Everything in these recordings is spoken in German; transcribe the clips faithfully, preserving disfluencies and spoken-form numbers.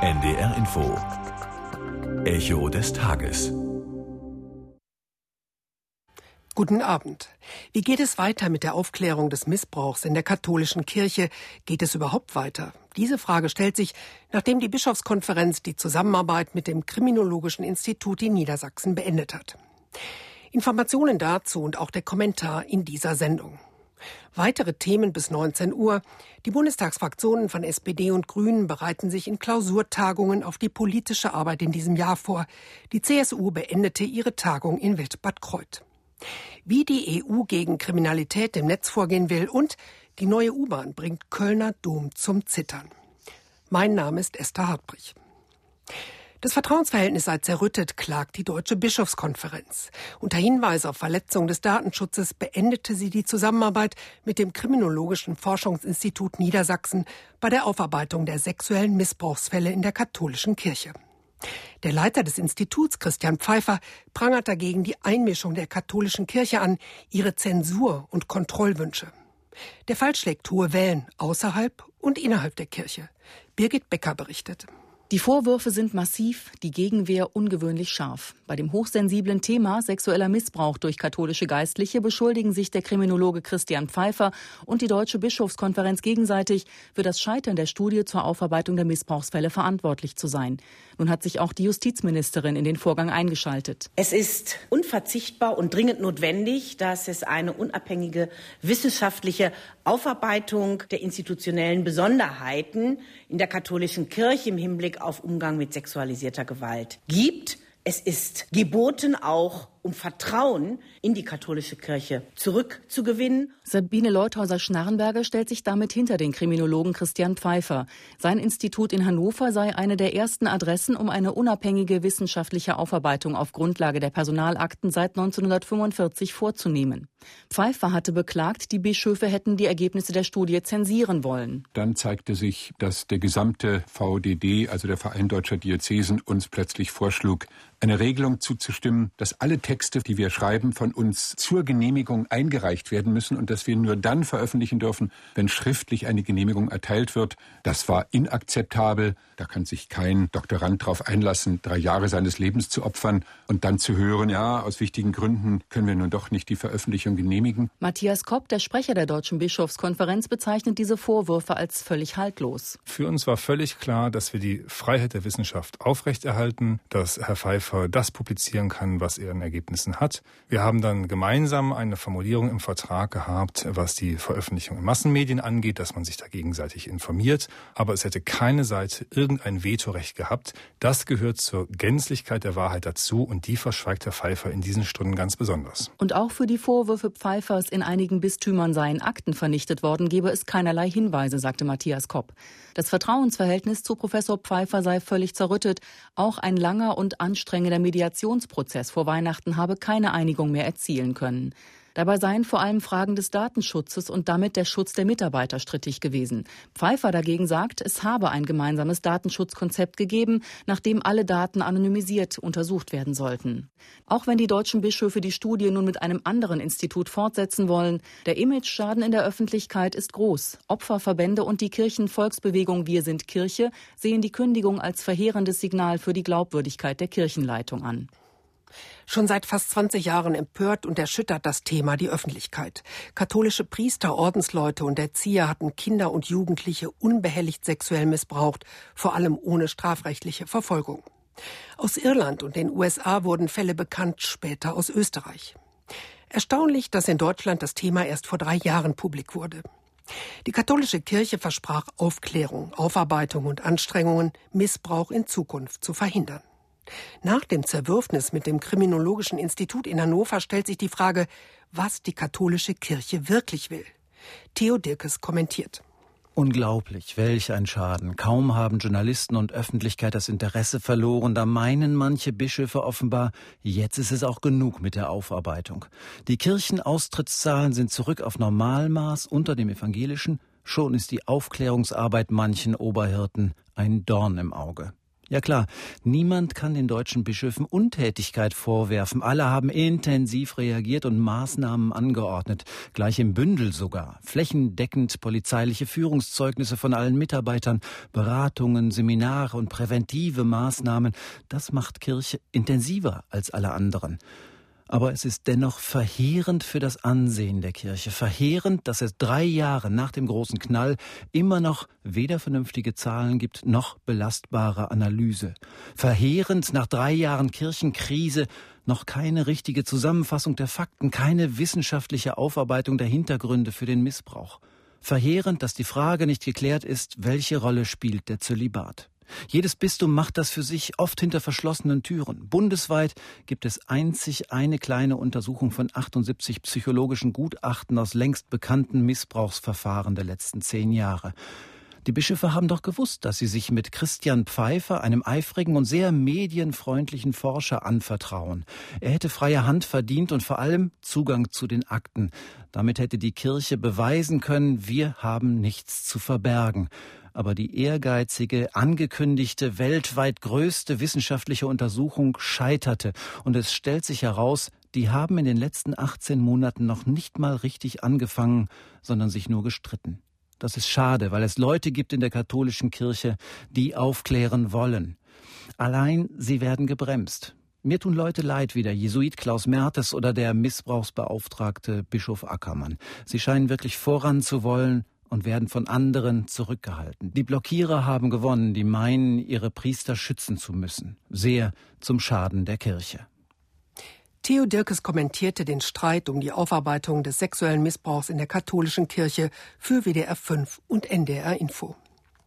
N D R Info. Echo des Tages. Guten Abend. Wie geht es weiter mit der Aufklärung des Missbrauchs in der katholischen Kirche? Geht es überhaupt weiter? Diese Frage stellt sich, nachdem die Bischofskonferenz die Zusammenarbeit mit dem Kriminologischen Institut in Niedersachsen beendet hat. Informationen dazu und auch der Kommentar in dieser Sendung. Weitere Themen bis neunzehn Uhr. Die Bundestagsfraktionen von S P D und Grünen bereiten sich in Klausurtagungen auf die politische Arbeit in diesem Jahr vor. Die C S U beendete ihre Tagung in Wildbad Kreuth. Wie die E U gegen Kriminalität im Netz vorgehen will und die neue U-Bahn bringt Kölner Dom zum Zittern. Mein Name ist Esther Hartbrich. Das Vertrauensverhältnis sei zerrüttet, klagt die Deutsche Bischofskonferenz. Unter Hinweis auf Verletzung des Datenschutzes beendete sie die Zusammenarbeit mit dem Kriminologischen Forschungsinstitut Niedersachsen bei der Aufarbeitung der sexuellen Missbrauchsfälle in der katholischen Kirche. Der Leiter des Instituts, Christian Pfeiffer, prangert dagegen die Einmischung der katholischen Kirche an, ihre Zensur und Kontrollwünsche. Der Fall schlägt hohe Wellen außerhalb und innerhalb der Kirche. Birgit Becker berichtet. Die Vorwürfe sind massiv, die Gegenwehr ungewöhnlich scharf. Bei dem hochsensiblen Thema sexueller Missbrauch durch katholische Geistliche beschuldigen sich der Kriminologe Christian Pfeiffer und die Deutsche Bischofskonferenz gegenseitig, für das Scheitern der Studie zur Aufarbeitung der Missbrauchsfälle verantwortlich zu sein. Nun hat sich auch die Justizministerin in den Vorgang eingeschaltet. Es ist unverzichtbar und dringend notwendig, dass es eine unabhängige wissenschaftliche Aufarbeitung der institutionellen Besonderheiten in der katholischen Kirche im Hinblick auf Umgang mit sexualisierter Gewalt gibt. Es ist geboten, auch um Vertrauen in die katholische Kirche zurückzugewinnen. Sabine Leuthäuser-Schnarrenberger stellt sich damit hinter den Kriminologen Christian Pfeiffer. Sein Institut in Hannover sei eine der ersten Adressen, um eine unabhängige wissenschaftliche Aufarbeitung auf Grundlage der Personalakten seit neunzehnhundertfünfundvierzig vorzunehmen. Pfeiffer hatte beklagt, die Bischöfe hätten die Ergebnisse der Studie zensieren wollen. Dann zeigte sich, dass der gesamte V D D, also der Verein Deutscher Diözesen, uns plötzlich vorschlug, eine Regelung zuzustimmen, dass alle Texte, die wir schreiben, von uns zur Genehmigung eingereicht werden müssen und dass wir nur dann veröffentlichen dürfen, wenn schriftlich eine Genehmigung erteilt wird. Das war inakzeptabel. Da kann sich kein Doktorand darauf einlassen, drei Jahre seines Lebens zu opfern und dann zu hören, ja, aus wichtigen Gründen können wir nun doch nicht die Veröffentlichung genehmigen. Matthias Kopp, der Sprecher der Deutschen Bischofskonferenz, bezeichnet diese Vorwürfe als völlig haltlos. Für uns war völlig klar, dass wir die Freiheit der Wissenschaft aufrechterhalten, dass Herr Pfeiffer das publizieren kann, was er an Ergebnissen hat. Wir haben dann gemeinsam eine Formulierung im Vertrag gehabt, was die Veröffentlichung in Massenmedien angeht, dass man sich da gegenseitig informiert. Aber es hätte keine Seite irgendein Vetorecht gehabt. Das gehört zur Gänzlichkeit der Wahrheit dazu und die verschweigt Herr Pfeiffer in diesen Stunden ganz besonders. Und auch für die Vorwürfe Pfeiffers, in einigen Bistümern seien Akten vernichtet worden, gebe es keinerlei Hinweise, sagte Matthias Kopp. Das Vertrauensverhältnis zu Professor Pfeiffer sei völlig zerrüttet. Auch ein langer und anstrengender Mediationsprozess vor Weihnachten habe keine Einigung mehr erzielen können. Dabei seien vor allem Fragen des Datenschutzes und damit der Schutz der Mitarbeiter strittig gewesen. Pfeiffer dagegen sagt, es habe ein gemeinsames Datenschutzkonzept gegeben, nachdem alle Daten anonymisiert untersucht werden sollten. Auch wenn die deutschen Bischöfe die Studie nun mit einem anderen Institut fortsetzen wollen, der Imageschaden in der Öffentlichkeit ist groß. Opferverbände und die Kirchenvolksbewegung Wir sind Kirche sehen die Kündigung als verheerendes Signal für die Glaubwürdigkeit der Kirchenleitung an. Schon seit fast zwanzig Jahren empört und erschüttert das Thema die Öffentlichkeit. Katholische Priester, Ordensleute und Erzieher hatten Kinder und Jugendliche unbehelligt sexuell missbraucht, vor allem ohne strafrechtliche Verfolgung. Aus Irland und den U S A wurden Fälle bekannt, später aus Österreich. Erstaunlich, dass in Deutschland das Thema erst vor drei Jahren publik wurde. Die katholische Kirche versprach Aufklärung, Aufarbeitung und Anstrengungen, Missbrauch in Zukunft zu verhindern. Nach dem Zerwürfnis mit dem Kriminologischen Institut in Hannover stellt sich die Frage, was die katholische Kirche wirklich will. Theo Dirkes kommentiert. Unglaublich, welch ein Schaden. Kaum haben Journalisten und Öffentlichkeit das Interesse verloren, da meinen manche Bischöfe offenbar, jetzt ist es auch genug mit der Aufarbeitung. Die Kirchenaustrittszahlen sind zurück auf Normalmaß unter dem evangelischen, schon ist die Aufklärungsarbeit manchen Oberhirten ein Dorn im Auge. Ja klar, niemand kann den deutschen Bischöfen Untätigkeit vorwerfen. Alle haben intensiv reagiert und Maßnahmen angeordnet. Gleich im Bündel sogar. Flächendeckend polizeiliche Führungszeugnisse von allen Mitarbeitern, Beratungen, Seminare und präventive Maßnahmen. Das macht Kirche intensiver als alle anderen. Aber es ist dennoch verheerend für das Ansehen der Kirche. Verheerend, dass es drei Jahre nach dem großen Knall immer noch weder vernünftige Zahlen gibt, noch belastbare Analyse. Verheerend nach drei Jahren Kirchenkrise noch keine richtige Zusammenfassung der Fakten, keine wissenschaftliche Aufarbeitung der Hintergründe für den Missbrauch. Verheerend, dass die Frage nicht geklärt ist, welche Rolle spielt der Zölibat. Jedes Bistum macht das für sich, oft hinter verschlossenen Türen. Bundesweit gibt es einzig eine kleine Untersuchung von achtundsiebzig psychologischen Gutachten aus längst bekannten Missbrauchsverfahren der letzten zehn Jahre. Die Bischöfe haben doch gewusst, dass sie sich mit Christian Pfeiffer, einem eifrigen und sehr medienfreundlichen Forscher, anvertrauen. Er hätte freie Hand verdient und vor allem Zugang zu den Akten. Damit hätte die Kirche beweisen können, wir haben nichts zu verbergen. Aber die ehrgeizige, angekündigte, weltweit größte wissenschaftliche Untersuchung scheiterte. Und es stellt sich heraus, die haben in den letzten achtzehn Monaten noch nicht mal richtig angefangen, sondern sich nur gestritten. Das ist schade, weil es Leute gibt in der katholischen Kirche, die aufklären wollen. Allein sie werden gebremst. Mir tun Leute leid wie der Jesuit Klaus Mertes oder der Missbrauchsbeauftragte Bischof Ackermann. Sie scheinen wirklich voran zu wollen und werden von anderen zurückgehalten. Die Blockierer haben gewonnen, die meinen, ihre Priester schützen zu müssen. Sehr zum Schaden der Kirche. Theo Dirkes kommentierte den Streit um die Aufarbeitung des sexuellen Missbrauchs in der katholischen Kirche für W D R fünf und N D R Info.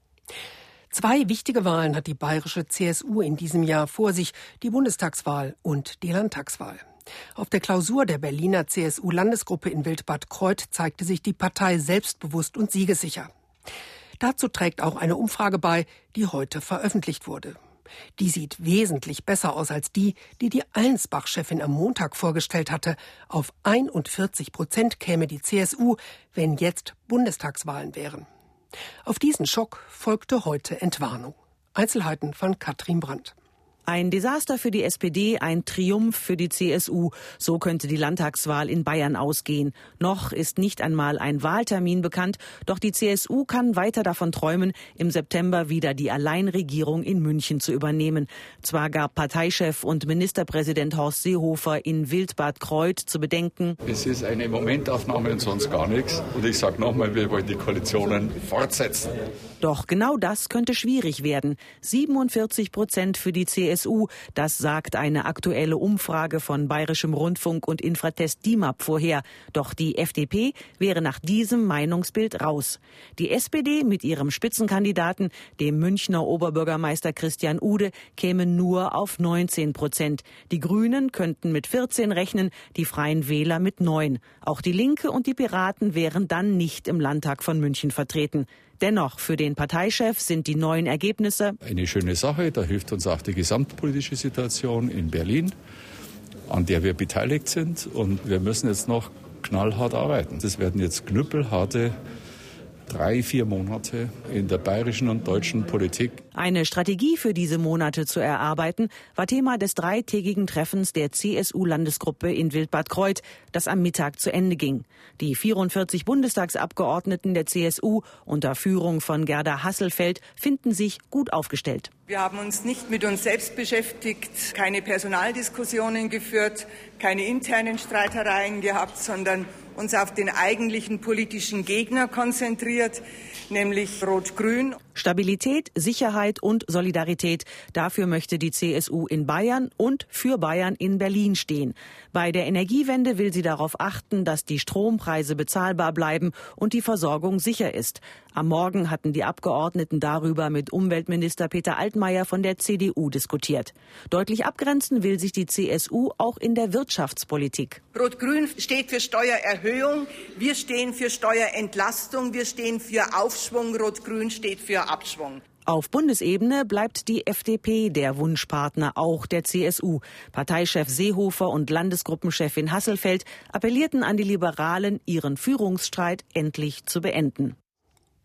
Zwei wichtige Wahlen hat die bayerische C S U in diesem Jahr vor sich, die Bundestagswahl und die Landtagswahl. Auf der Klausur der Berliner C S U-Landesgruppe in Wildbad Kreuth zeigte sich die Partei selbstbewusst und siegessicher. Dazu trägt auch eine Umfrage bei, die heute veröffentlicht wurde. Die sieht wesentlich besser aus als die, die die Allensbach-Chefin am Montag vorgestellt hatte. Auf einundvierzig Prozent käme die C S U, wenn jetzt Bundestagswahlen wären. Auf diesen Schock folgte heute Entwarnung. Einzelheiten von Katrin Brandt. Ein Desaster für die S P D, ein Triumph für die C S U. So könnte die Landtagswahl in Bayern ausgehen. Noch ist nicht einmal ein Wahltermin bekannt, doch die C S U kann weiter davon träumen, im September wieder die Alleinregierung in München zu übernehmen. Zwar gab Parteichef und Ministerpräsident Horst Seehofer in Wildbad Kreuth zu bedenken: Es ist eine Momentaufnahme und sonst gar nichts. Und ich sage nochmal, wir wollen die Koalitionen fortsetzen. Doch genau das könnte schwierig werden. siebenundvierzig Prozent für die C S U, das sagt eine aktuelle Umfrage von Bayerischem Rundfunk und Infratest D I M A P vorher. Doch die F D P wäre nach diesem Meinungsbild raus. Die S P D mit ihrem Spitzenkandidaten, dem Münchner Oberbürgermeister Christian Ude, käme nur auf neunzehn Prozent. Die Grünen könnten mit vierzehn rechnen, die Freien Wähler mit neun. Auch die Linke und die Piraten wären dann nicht im Landtag von München vertreten. Dennoch, für den Parteichef sind die neuen Ergebnisse eine schöne Sache. Da hilft uns auch die gesamtpolitische Situation in Berlin, an der wir beteiligt sind. Und wir müssen jetzt noch knallhart arbeiten. Das werden jetzt knüppelharte drei, vier Monate in der bayerischen und deutschen Politik. Eine Strategie für diese Monate zu erarbeiten, war Thema des dreitägigen Treffens der C S U-Landesgruppe in Wildbad Kreuth, das am Mittag zu Ende ging. Die vierundvierzig Bundestagsabgeordneten der C S U unter Führung von Gerda Hasselfeld finden sich gut aufgestellt. Wir haben uns nicht mit uns selbst beschäftigt, keine Personaldiskussionen geführt, keine internen Streitereien gehabt, sondern uns auf den eigentlichen politischen Gegner konzentriert, nämlich Rot-Grün. Stabilität, Sicherheit und Solidarität. Dafür möchte die C S U in Bayern und für Bayern in Berlin stehen. Bei der Energiewende will sie darauf achten, dass die Strompreise bezahlbar bleiben und die Versorgung sicher ist. Am Morgen hatten die Abgeordneten darüber mit Umweltminister Peter Altmaier von der C D U diskutiert. Deutlich abgrenzen will sich die C S U auch in der Wirtschaftspolitik. Rot-Grün steht für Steuererhöhung, wir stehen für Steuerentlastung, wir stehen für Aufschwung, Rot-Grün steht für Abschwung. Auf Bundesebene bleibt die F D P der Wunschpartner auch der C S U. Parteichef Seehofer und Landesgruppenchefin Hasselfeld appellierten an die Liberalen, ihren Führungsstreit endlich zu beenden.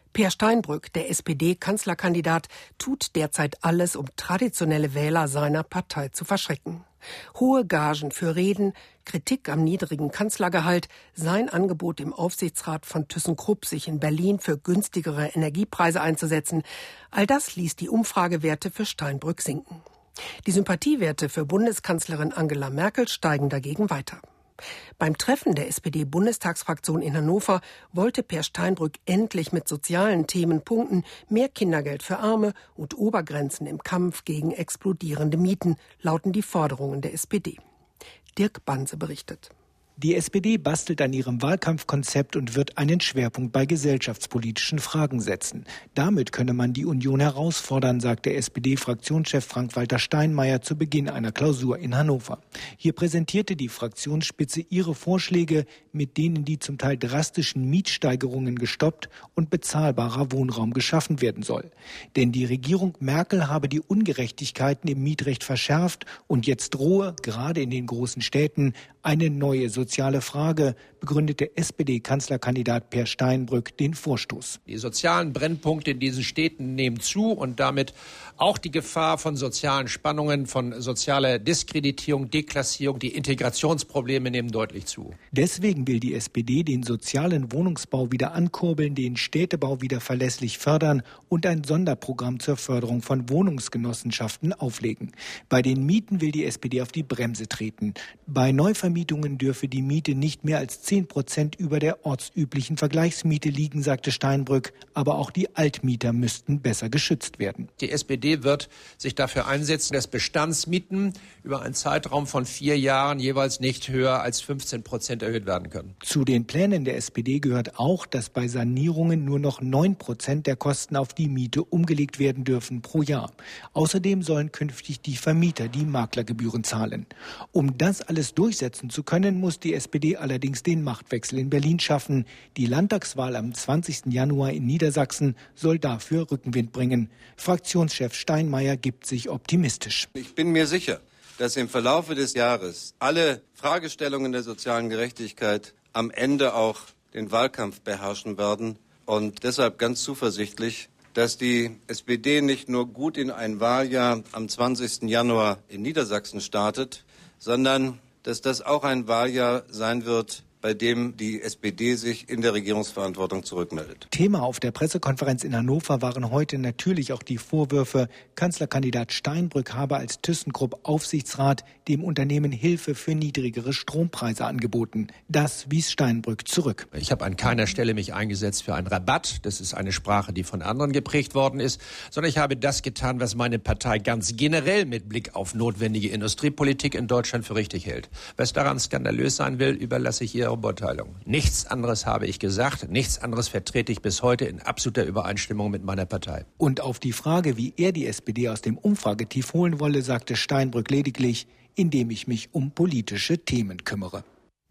Peer Steinbrück, der S P D-Kanzlerkandidat, tut derzeit alles, um traditionelle Wähler seiner Partei zu verschrecken. Hohe Gagen für Reden, Kritik am niedrigen Kanzlergehalt, sein Angebot im Aufsichtsrat von ThyssenKrupp, sich in Berlin für günstigere Energiepreise einzusetzen, all das ließ die Umfragewerte für Steinbrück sinken. Die Sympathiewerte für Bundeskanzlerin Angela Merkel steigen dagegen weiter. Beim Treffen der S P D-Bundestagsfraktion in Hannover wollte Peer Steinbrück endlich mit sozialen Themen punkten, mehr Kindergeld für Arme und Obergrenzen im Kampf gegen explodierende Mieten, lauten die Forderungen der S P D. Dirk Banse berichtet. Die S P D bastelt an ihrem Wahlkampfkonzept und wird einen Schwerpunkt bei gesellschaftspolitischen Fragen setzen. Damit könne man die Union herausfordern, sagte S P D-Fraktionschef Frank-Walter Steinmeier zu Beginn einer Klausur in Hannover. Hier präsentierte die Fraktionsspitze ihre Vorschläge, mit denen die zum Teil drastischen Mietsteigerungen gestoppt und bezahlbarer Wohnraum geschaffen werden soll. Denn die Regierung Merkel habe die Ungerechtigkeiten im Mietrecht verschärft und jetzt drohe, gerade in den großen Städten, eine neue soziale Frage, begründete S P D-Kanzlerkandidat Peer Steinbrück den Vorstoß. Die sozialen Brennpunkte in diesen Städten nehmen zu und damit auch die Gefahr von sozialen Spannungen, von sozialer Diskreditierung, Deklassierung, die Integrationsprobleme nehmen deutlich zu. Deswegen will die S P D den sozialen Wohnungsbau wieder ankurbeln, den Städtebau wieder verlässlich fördern und ein Sonderprogramm zur Förderung von Wohnungsgenossenschaften auflegen. Bei den Mieten will die S P D auf die Bremse treten. Bei Neuvermietungen dürfe die Miete nicht mehr als zehn Prozent über der ortsüblichen Vergleichsmiete liegen, sagte Steinbrück. Aber auch die Altmieter müssten besser geschützt werden. Die S P D wird sich dafür einsetzen, dass Bestandsmieten über einen Zeitraum von vier Jahren jeweils nicht höher als fünfzehn Prozent erhöht werden können. Zu den Plänen der S P D gehört auch, dass bei Sanierungen nur noch neun Prozent der Kosten auf die Miete umgelegt werden dürfen pro Jahr. Außerdem sollen künftig die Vermieter die Maklergebühren zahlen. Um das alles durchsetzen zu können, muss die S P D allerdings den Machtwechsel in Berlin schaffen. Die Landtagswahl am zwanzigsten Januar in Niedersachsen soll dafür Rückenwind bringen. Fraktionschef Steinmeier gibt sich optimistisch. Ich bin mir sicher, dass im Verlaufe des Jahres alle Fragestellungen der sozialen Gerechtigkeit am Ende auch den Wahlkampf beherrschen werden. Und deshalb ganz zuversichtlich, dass die S P D nicht nur gut in ein Wahljahr am zwanzigsten Januar in Niedersachsen startet, sondern dass das auch ein Wahljahr sein wird, bei dem die S P D sich in der Regierungsverantwortung zurückmeldet. Thema auf der Pressekonferenz in Hannover waren heute natürlich auch die Vorwürfe, Kanzlerkandidat Steinbrück habe als ThyssenKrupp Aufsichtsrat dem Unternehmen Hilfe für niedrigere Strompreise angeboten. Das wies Steinbrück zurück. Ich habe an keiner Stelle mich eingesetzt für einen Rabatt. Das ist eine Sprache, die von anderen geprägt worden ist. Sondern ich habe das getan, was meine Partei ganz generell mit Blick auf notwendige Industriepolitik in Deutschland für richtig hält. Was daran skandalös sein will, überlasse ich ihr Beurteilung. Nichts anderes habe ich gesagt, nichts anderes vertrete ich bis heute in absoluter Übereinstimmung mit meiner Partei. Und auf die Frage, wie er die S P D aus dem Umfragetief holen wolle, sagte Steinbrück lediglich, indem ich mich um politische Themen kümmere.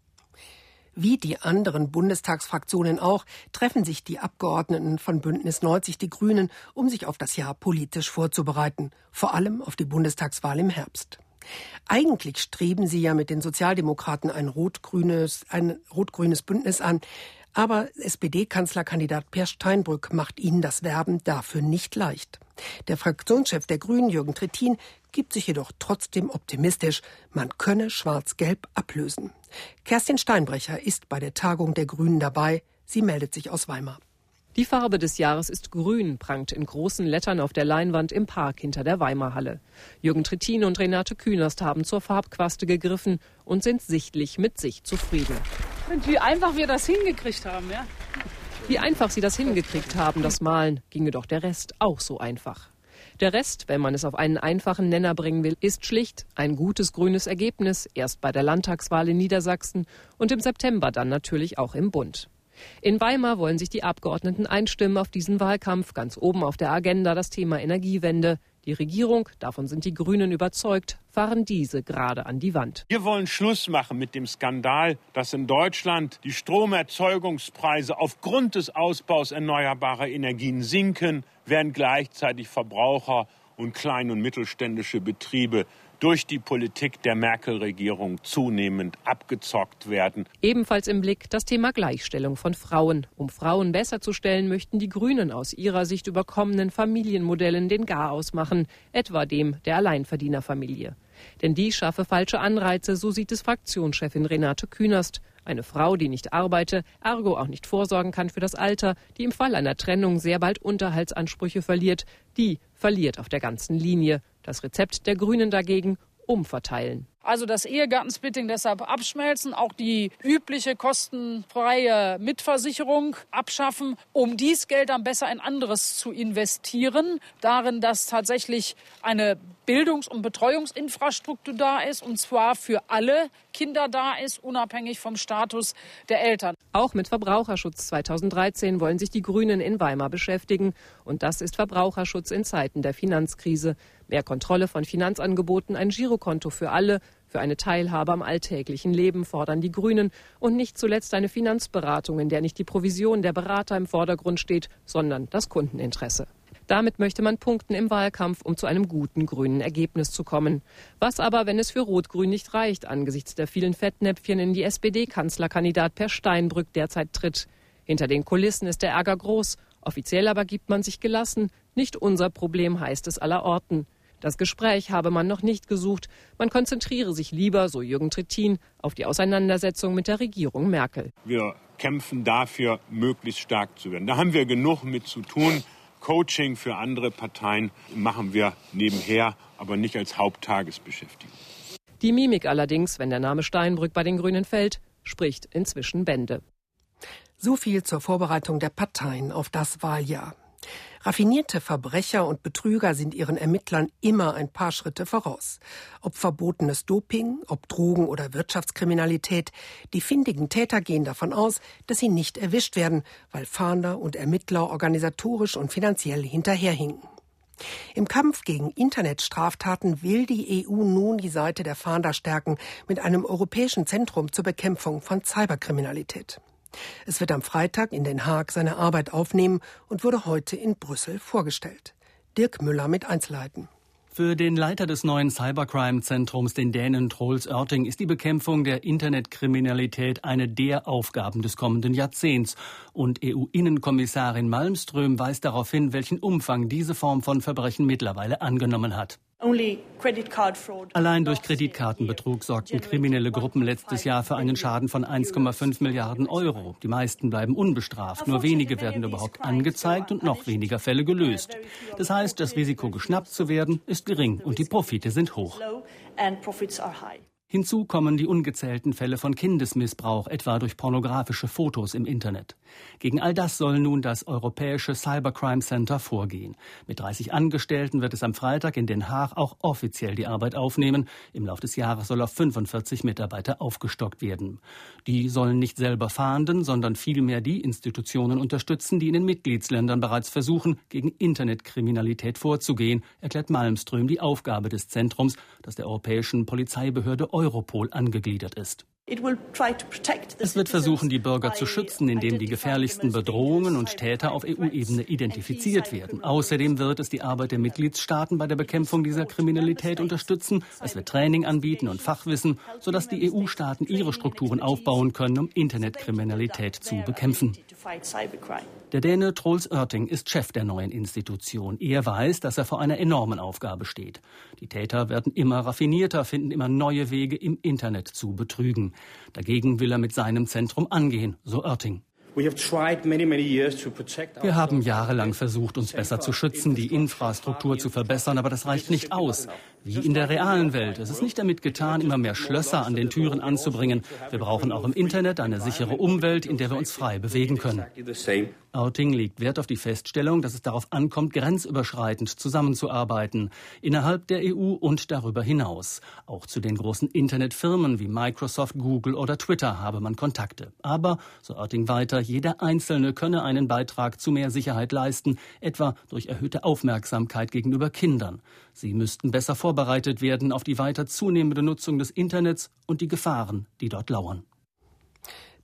Wie die anderen Bundestagsfraktionen auch, treffen sich die Abgeordneten von Bündnis neunzig Die Grünen, um sich auf das Jahr politisch vorzubereiten, vor allem auf die Bundestagswahl im Herbst. Eigentlich streben sie ja mit den Sozialdemokraten ein rot-grünes, ein rot-grünes Bündnis an, aber S P D-Kanzlerkandidat Peer Steinbrück macht ihnen das Werben dafür nicht leicht. Der Fraktionschef der Grünen, Jürgen Trittin, gibt sich jedoch trotzdem optimistisch, man könne Schwarz-Gelb ablösen. Kerstin Steinbrecher ist bei der Tagung der Grünen dabei. Sie meldet sich aus Weimar. Die Farbe des Jahres ist grün, prangt in großen Lettern auf der Leinwand im Park hinter der Weimarhalle. Jürgen Trittin und Renate Künast haben zur Farbquaste gegriffen und sind sichtlich mit sich zufrieden. Und wie einfach wir das hingekriegt haben, ja. Wie einfach sie das hingekriegt haben, das Malen, ginge doch der Rest auch so einfach. Der Rest, wenn man es auf einen einfachen Nenner bringen will, ist schlicht ein gutes grünes Ergebnis, erst bei der Landtagswahl in Niedersachsen und im September dann natürlich auch im Bund. In Weimar wollen sich die Abgeordneten einstimmen auf diesen Wahlkampf. Ganz oben auf der Agenda das Thema Energiewende. Die Regierung, davon sind die Grünen überzeugt, fahren diese gerade an die Wand. Wir wollen Schluss machen mit dem Skandal, dass in Deutschland die Stromerzeugungspreise aufgrund des Ausbaus erneuerbarer Energien sinken, während gleichzeitig Verbraucher und kleine und mittelständische Betriebe durch die Politik der Merkel-Regierung zunehmend abgezockt werden. Ebenfalls im Blick das Thema Gleichstellung von Frauen. Um Frauen besser zu stellen, möchten die Grünen aus ihrer Sicht überkommenen Familienmodellen den Garaus machen, etwa dem der Alleinverdienerfamilie. Denn die schaffe falsche Anreize, so sieht es Fraktionschefin Renate Künast. Eine Frau, die nicht arbeite, ergo auch nicht vorsorgen kann für das Alter, die im Fall einer Trennung sehr bald Unterhaltsansprüche verliert, die verliert auf der ganzen Linie. Das Rezept der Grünen dagegen: umverteilen. Also das Ehegattensplitting deshalb abschmelzen, auch die übliche kostenfreie Mitversicherung abschaffen, um dies Geld dann besser in anderes zu investieren. Darin, dass tatsächlich eine Bildungs- und Betreuungsinfrastruktur da ist, und zwar für alle Kinder da ist, unabhängig vom Status der Eltern. Auch mit Verbraucherschutz zweitausenddreizehn wollen sich die Grünen in Weimar beschäftigen. Und das ist Verbraucherschutz in Zeiten der Finanzkrise. Mehr Kontrolle von Finanzangeboten, ein Girokonto für alle. Für eine Teilhabe am alltäglichen Leben fordern die Grünen. Und nicht zuletzt eine Finanzberatung, in der nicht die Provision der Berater im Vordergrund steht, sondern das Kundeninteresse. Damit möchte man punkten im Wahlkampf, um zu einem guten grünen Ergebnis zu kommen. Was aber, wenn es für Rot-Grün nicht reicht, angesichts der vielen Fettnäpfchen, in die S P D-Kanzlerkandidat Per Steinbrück derzeit tritt? Hinter den Kulissen ist der Ärger groß. Offiziell aber gibt man sich gelassen. Nicht unser Problem, heißt es allerorten. Das Gespräch habe man noch nicht gesucht. Man konzentriere sich lieber, so Jürgen Trittin, auf die Auseinandersetzung mit der Regierung Merkel. Wir kämpfen dafür, möglichst stark zu werden. Da haben wir genug mit zu tun. Coaching für andere Parteien machen wir nebenher, aber nicht als Haupttagesbeschäftigung. Die Mimik allerdings, wenn der Name Steinbrück bei den Grünen fällt, spricht inzwischen Bände. So viel zur Vorbereitung der Parteien auf das Wahljahr. Raffinierte Verbrecher und Betrüger sind ihren Ermittlern immer ein paar Schritte voraus. Ob verbotenes Doping, ob Drogen- oder Wirtschaftskriminalität, die findigen Täter gehen davon aus, dass sie nicht erwischt werden, weil Fahnder und Ermittler organisatorisch und finanziell hinterherhinken. Im Kampf gegen Internetstraftaten will die E U nun die Seite der Fahnder stärken mit einem europäischen Zentrum zur Bekämpfung von Cyberkriminalität. Es wird am Freitag in Den Haag seine Arbeit aufnehmen und wurde heute in Brüssel vorgestellt. Dirk Müller mit Einzelheiten. Für den Leiter des neuen Cybercrime-Zentrums, den Dänen Troels Ørting, ist die Bekämpfung der Internetkriminalität eine der Aufgaben des kommenden Jahrzehnts. Und E U-Innenkommissarin Malmström weist darauf hin, welchen Umfang diese Form von Verbrechen mittlerweile angenommen hat. Allein durch Kreditkartenbetrug sorgten kriminelle Gruppen letztes Jahr für einen Schaden von eins Komma fünf Milliarden Euro. Die meisten bleiben unbestraft. Nur wenige werden überhaupt angezeigt und noch weniger Fälle gelöst. Das heißt, das Risiko, geschnappt zu werden, ist gering und die Profite sind hoch. Hinzu kommen die ungezählten Fälle von Kindesmissbrauch, etwa durch pornografische Fotos im Internet. Gegen all das soll nun das europäische Cybercrime Center vorgehen. Mit dreißig Angestellten wird es am Freitag in Den Haag auch offiziell die Arbeit aufnehmen. Im Laufe des Jahres soll auf fünfundvierzig Mitarbeiter aufgestockt werden. Die sollen nicht selber fahnden, sondern vielmehr die Institutionen unterstützen, die in den Mitgliedsländern bereits versuchen, gegen Internetkriminalität vorzugehen, erklärt Malmström die Aufgabe des Zentrums, das der europäischen Polizeibehörde Europol angegliedert ist. Es wird versuchen, die Bürger zu schützen, indem die gefährlichsten Bedrohungen und Täter auf E U-Ebene identifiziert werden. Außerdem wird es die Arbeit der Mitgliedstaaten bei der Bekämpfung dieser Kriminalität unterstützen. Es wird Training anbieten und Fachwissen, sodass die E U-Staaten ihre Strukturen aufbauen können, um Internetkriminalität zu bekämpfen. Der Däne Troels Ørting ist Chef der neuen Institution. Er weiß, dass er vor einer enormen Aufgabe steht. Die Täter werden immer raffinierter, finden immer neue Wege, im Internet zu betrügen. Dagegen will er mit seinem Zentrum angehen, so Ørting. Wir haben jahrelang versucht, uns besser zu schützen, die Infrastruktur zu verbessern, aber das reicht nicht aus. Wie in der realen Welt. Es ist nicht damit getan, immer mehr Schlösser an den Türen anzubringen. Wir brauchen auch im Internet eine sichere Umwelt, in der wir uns frei bewegen können. Ørting legt Wert auf die Feststellung, dass es darauf ankommt, grenzüberschreitend zusammenzuarbeiten. Innerhalb der E U und darüber hinaus. Auch zu den großen Internetfirmen wie Microsoft, Google oder Twitter habe man Kontakte. Aber, so Ørting weiter, jeder Einzelne könne einen Beitrag zu mehr Sicherheit leisten, etwa durch erhöhte Aufmerksamkeit gegenüber Kindern. Sie müssten besser vorbereitet werden auf die weiter zunehmende Nutzung des Internets und die Gefahren, die dort lauern.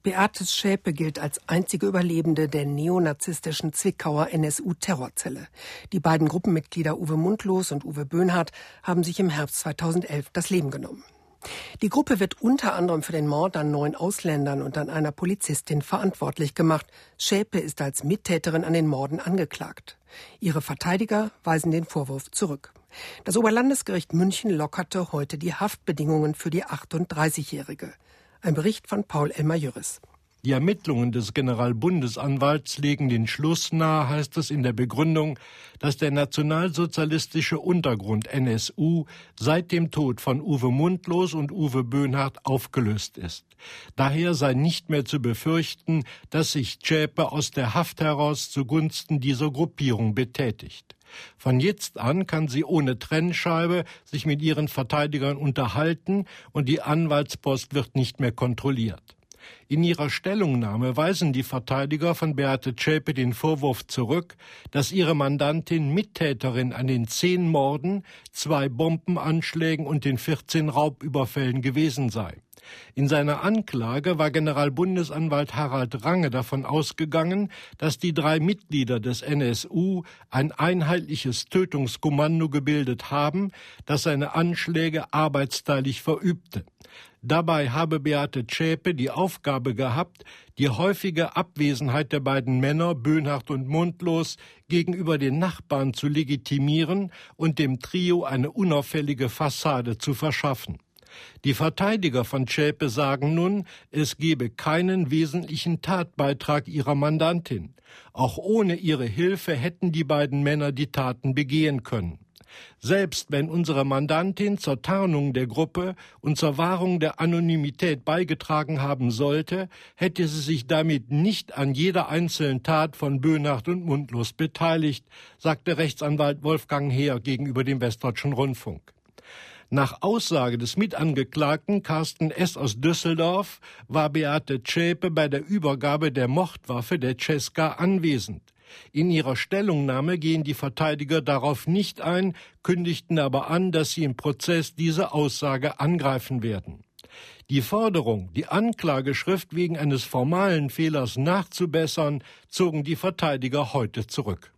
Beate Zschäpe gilt als einzige Überlebende der neonazistischen Zwickauer N S U-Terrorzelle. Die beiden Gruppenmitglieder Uwe Mundlos und Uwe Böhnhardt haben sich im Herbst zweitausendelf das Leben genommen. Die Gruppe wird unter anderem für den Mord an neun Ausländern und an einer Polizistin verantwortlich gemacht. Zschäpe ist als Mittäterin an den Morden angeklagt. Ihre Verteidiger weisen den Vorwurf zurück. Das Oberlandesgericht München lockerte heute die Haftbedingungen für die achtunddreißigjährige. Ein Bericht von Paul Elmar-Jürris. Die Ermittlungen des Generalbundesanwalts legen den Schluss nahe, heißt es in der Begründung, dass der nationalsozialistische Untergrund N S U seit dem Tod von Uwe Mundlos und Uwe Böhnhardt aufgelöst ist. Daher sei nicht mehr zu befürchten, dass sich Zschäpe aus der Haft heraus zugunsten dieser Gruppierung betätigt. Von jetzt an kann sie ohne Trennscheibe sich mit ihren Verteidigern unterhalten und die Anwaltspost wird nicht mehr kontrolliert. In ihrer Stellungnahme weisen die Verteidiger von Beate Zschäpe den Vorwurf zurück, dass ihre Mandantin Mittäterin an den zehn Morden, zwei Bombenanschlägen und den vierzehn Raubüberfällen gewesen sei. In seiner Anklage war Generalbundesanwalt Harald Range davon ausgegangen, dass die drei Mitglieder des N S U ein einheitliches Tötungskommando gebildet haben, das seine Anschläge arbeitsteilig verübte. Dabei habe Beate Zschäpe die Aufgabe gehabt, die häufige Abwesenheit der beiden Männer, Böhnhardt und Mundlos, gegenüber den Nachbarn zu legitimieren und dem Trio eine unauffällige Fassade zu verschaffen. Die Verteidiger von Zschäpe sagen nun, es gebe keinen wesentlichen Tatbeitrag ihrer Mandantin. Auch ohne ihre Hilfe hätten die beiden Männer die Taten begehen können. Selbst wenn unsere Mandantin zur Tarnung der Gruppe und zur Wahrung der Anonymität beigetragen haben sollte, hätte sie sich damit nicht an jeder einzelnen Tat von Böhnhardt und Mundlos beteiligt, sagte Rechtsanwalt Wolfgang Heer gegenüber dem Westdeutschen Rundfunk. Nach Aussage des Mitangeklagten Carsten S. aus Düsseldorf war Beate Zschäpe bei der Übergabe der Mordwaffe der Cesca anwesend. In ihrer Stellungnahme gehen die Verteidiger darauf nicht ein, kündigten aber an, dass sie im Prozess diese Aussage angreifen werden. Die Forderung, die Anklageschrift wegen eines formalen Fehlers nachzubessern, zogen die Verteidiger heute zurück.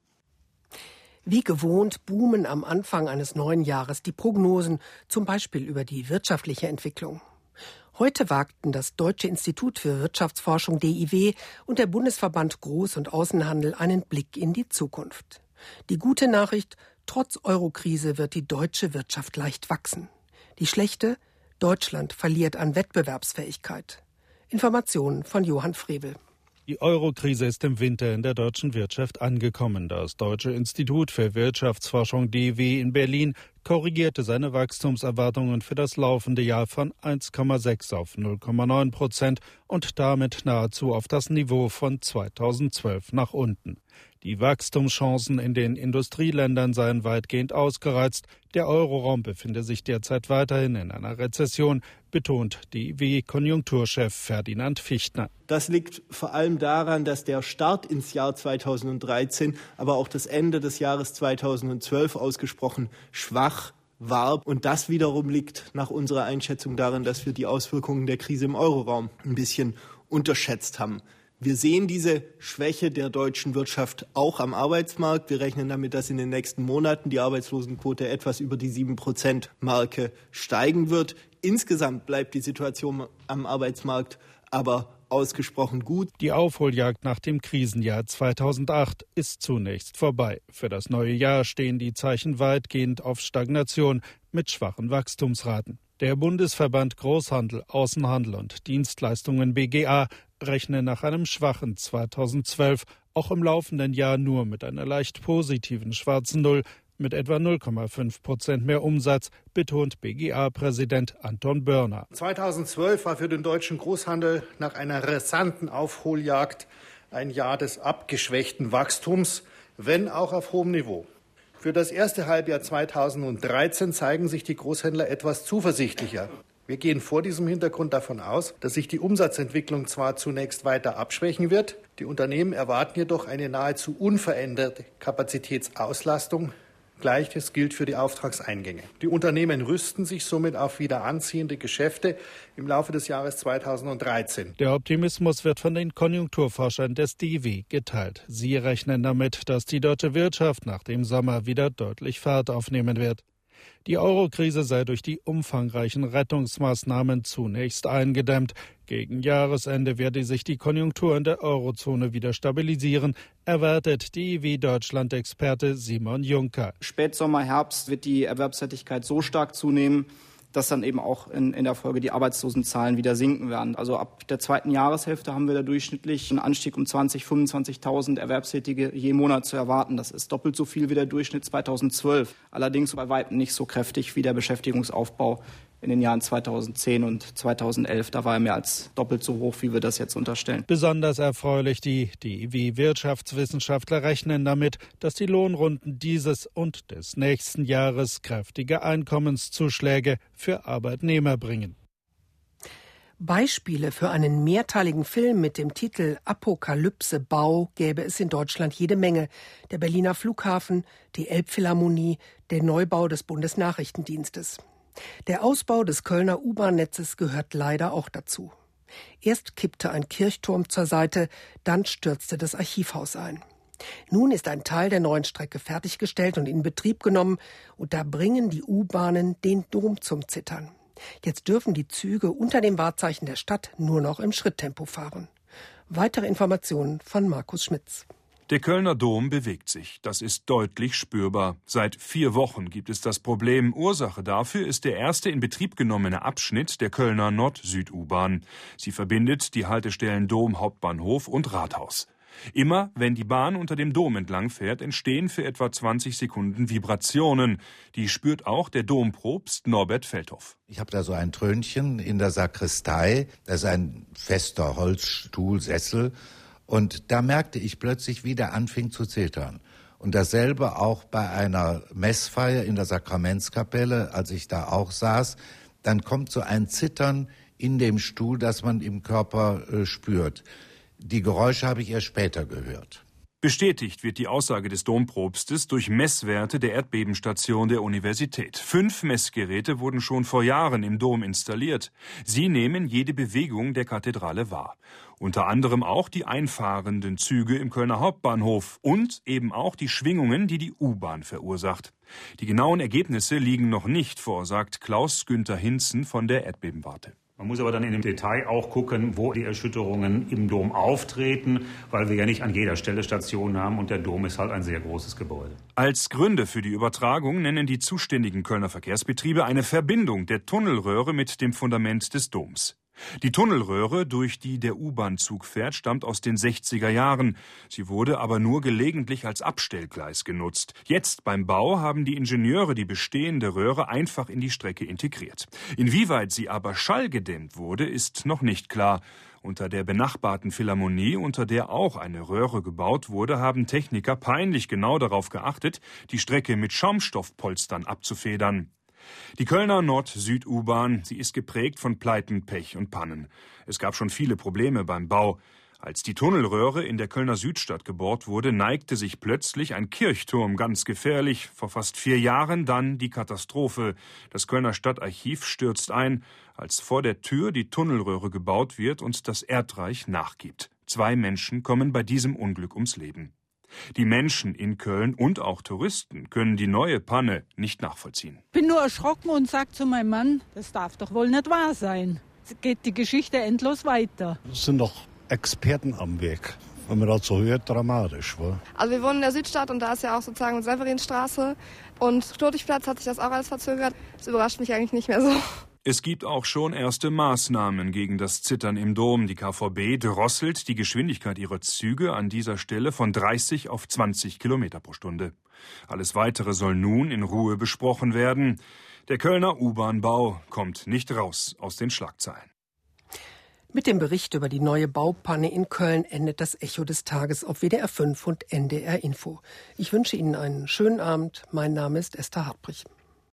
Wie gewohnt boomen am Anfang eines neuen Jahres die Prognosen, zum Beispiel über die wirtschaftliche Entwicklung. Heute wagten das Deutsche Institut für Wirtschaftsforschung D I W und der Bundesverband Groß- und Außenhandel einen Blick in die Zukunft. Die gute Nachricht, trotz Eurokrise wird die deutsche Wirtschaft leicht wachsen. Die schlechte, Deutschland verliert an Wettbewerbsfähigkeit. Informationen von Johann Frevel. Die Eurokrise ist im Winter in der deutschen Wirtschaft angekommen. Das Deutsche Institut für Wirtschaftsforschung D I W in Berlin korrigierte seine Wachstumserwartungen für das laufende Jahr von eins Komma sechs auf null Komma neun Prozent und damit nahezu auf das Niveau von zweitausendzwölf nach unten. Die Wachstumschancen in den Industrieländern seien weitgehend ausgereizt. Der Euroraum befinde sich derzeit weiterhin in einer Rezession, betont D I W-Konjunkturchef Ferdinand Fichtner. Das liegt vor allem daran, dass der Start ins Jahr zweitausenddreizehn, aber auch das Ende des Jahres zweitausendzwölf ausgesprochen schwach war. Und das wiederum liegt nach unserer Einschätzung daran, dass wir die Auswirkungen der Krise im Euroraum ein bisschen unterschätzt haben. Wir sehen diese Schwäche der deutschen Wirtschaft auch am Arbeitsmarkt. Wir rechnen damit, dass in den nächsten Monaten die Arbeitslosenquote etwas über die sieben Prozent Marke steigen wird. Insgesamt bleibt die Situation am Arbeitsmarkt aber ausgesprochen gut. Die Aufholjagd nach dem Krisenjahr zweitausendacht ist zunächst vorbei. Für das neue Jahr stehen die Zeichen weitgehend auf Stagnation mit schwachen Wachstumsraten. Der Bundesverband Großhandel, Außenhandel und Dienstleistungen B G A rechne nach einem schwachen zweitausendzwölf auch im laufenden Jahr nur mit einer leicht positiven schwarzen Null mit etwa null Komma fünf Prozent mehr Umsatz, betont B G A-Präsident Anton Börner. zweitausendzwölf war für den deutschen Großhandel nach einer rasanten Aufholjagd ein Jahr des abgeschwächten Wachstums, wenn auch auf hohem Niveau. Für das erste Halbjahr zweitausenddreizehn zeigen sich die Großhändler etwas zuversichtlicher. Wir gehen vor diesem Hintergrund davon aus, dass sich die Umsatzentwicklung zwar zunächst weiter abschwächen wird, die Unternehmen erwarten jedoch eine nahezu unveränderte Kapazitätsauslastung Gleiches gilt für die Auftragseingänge. Die Unternehmen rüsten sich somit auf wieder anziehende Geschäfte im Laufe des Jahres zweitausenddreizehn. Der Optimismus wird von den Konjunkturforschern des D I W I geteilt. Sie rechnen damit, dass die deutsche Wirtschaft nach dem Sommer wieder deutlich Fahrt aufnehmen wird. Die Euro-Krise sei durch die umfangreichen Rettungsmaßnahmen zunächst eingedämmt. Gegen Jahresende werde sich die Konjunktur in der Eurozone wieder stabilisieren, erwartet D I W I-Deutschland-Experte Simon Juncker. Spätsommer, Herbst wird die Erwerbstätigkeit so stark zunehmen, dass dann eben auch in, in der Folge die Arbeitslosenzahlen wieder sinken werden. Also ab der zweiten Jahreshälfte haben wir da durchschnittlich einen Anstieg um zwanzigtausend, fünfundzwanzigtausend Erwerbstätige je Monat zu erwarten. Das ist doppelt so viel wie der Durchschnitt zweitausendzwölf. Allerdings bei weitem nicht so kräftig wie der Beschäftigungsaufbau in den Jahren zweitausendzehn und zweitausendelf. Da war er mehr als doppelt so hoch, wie wir das jetzt unterstellen. Besonders erfreulich, die D I W I-Wirtschaftswissenschaftler rechnen damit, dass die Lohnrunden dieses und des nächsten Jahres kräftige Einkommenszuschläge für Arbeitnehmer bringen. Beispiele für einen mehrteiligen Film mit dem Titel Apokalypse Bau gäbe es in Deutschland jede Menge. Der Berliner Flughafen, die Elbphilharmonie, der Neubau des Bundesnachrichtendienstes. Der Ausbau des Kölner U-Bahn-Netzes gehört leider auch dazu. Erst kippte ein Kirchturm zur Seite, dann stürzte das Archivhaus ein. Nun ist ein Teil der neuen Strecke fertiggestellt und in Betrieb genommen, und da bringen die U-Bahnen den Dom zum Zittern. Jetzt dürfen die Züge unter dem Wahrzeichen der Stadt nur noch im Schritttempo fahren. Weitere Informationen von Markus Schmitz. Der Kölner Dom bewegt sich. Das ist deutlich spürbar. Seit vier Wochen gibt es das Problem. Ursache dafür ist der erste in Betrieb genommene Abschnitt der Kölner Nord-Süd-U-Bahn. Sie verbindet die Haltestellen Dom, Hauptbahnhof und Rathaus. Immer, wenn die Bahn unter dem Dom entlang fährt, entstehen für etwa zwanzig Sekunden Vibrationen. Die spürt auch der Dompropst Norbert Feldhoff. Ich habe da so ein Trönchen in der Sakristei. Das ist ein fester Holzstuhl, Sessel. Und da merkte ich plötzlich, wie der anfing zu zittern. Und dasselbe auch bei einer Messfeier in der Sakramentskapelle, als ich da auch saß. Dann kommt so ein Zittern in dem Stuhl, das man im Körper äh, spürt. Die Geräusche habe ich erst später gehört. Bestätigt wird die Aussage des Dompropstes durch Messwerte der Erdbebenstation der Universität. Fünf Messgeräte wurden schon vor Jahren im Dom installiert. Sie nehmen jede Bewegung der Kathedrale wahr. Unter anderem auch die einfahrenden Züge im Kölner Hauptbahnhof und eben auch die Schwingungen, die die U-Bahn verursacht. Die genauen Ergebnisse liegen noch nicht vor, sagt Klaus-Günther Hinzen von der Erdbebenwarte. Man muss aber dann in dem Detail auch gucken, wo die Erschütterungen im Dom auftreten, weil wir ja nicht an jeder Stelle Stationen haben und der Dom ist halt ein sehr großes Gebäude. Als Gründe für die Übertragung nennen die zuständigen Kölner Verkehrsbetriebe eine Verbindung der Tunnelröhre mit dem Fundament des Doms. Die Tunnelröhre, durch die der U-Bahn-Zug fährt, stammt aus den sechziger Jahren. Sie wurde aber nur gelegentlich als Abstellgleis genutzt. Jetzt beim Bau haben die Ingenieure die bestehende Röhre einfach in die Strecke integriert. Inwieweit sie aber schallgedämmt wurde, ist noch nicht klar. Unter der benachbarten Philharmonie, unter der auch eine Röhre gebaut wurde, haben Techniker peinlich genau darauf geachtet, die Strecke mit Schaumstoffpolstern abzufedern. Die Kölner Nord-Süd-U-Bahn, sie ist geprägt von Pleiten, Pech und Pannen. Es gab schon viele Probleme beim Bau. Als die Tunnelröhre in der Kölner Südstadt gebohrt wurde, neigte sich plötzlich ein Kirchturm ganz gefährlich. Vor fast vier Jahren dann die Katastrophe. Das Kölner Stadtarchiv stürzt ein, als vor der Tür die Tunnelröhre gebaut wird und das Erdreich nachgibt. Zwei Menschen kommen bei diesem Unglück ums Leben. Die Menschen in Köln und auch Touristen können die neue Panne nicht nachvollziehen. Ich bin nur erschrocken und sage zu meinem Mann, das darf doch wohl nicht wahr sein. Jetzt geht die Geschichte endlos weiter. Es sind doch Experten am Weg. Wenn man das so hört, dramatisch. Wa? Also wir wohnen in der Südstadt und da ist ja auch sozusagen Severinstraße. Und Stuttgart hat sich das auch alles verzögert. Das überrascht mich eigentlich nicht mehr so. Es gibt auch schon erste Maßnahmen gegen das Zittern im Dom. Die K V B drosselt die Geschwindigkeit ihrer Züge an dieser Stelle von dreißig auf zwanzig Kilometer pro Stunde. Alles Weitere soll nun in Ruhe besprochen werden. Der Kölner U-Bahn-Bau kommt nicht raus aus den Schlagzeilen. Mit dem Bericht über die neue Baupanne in Köln endet das Echo des Tages auf W D R fünf und N D R Info. Ich wünsche Ihnen einen schönen Abend. Mein Name ist Esther Hartbrich.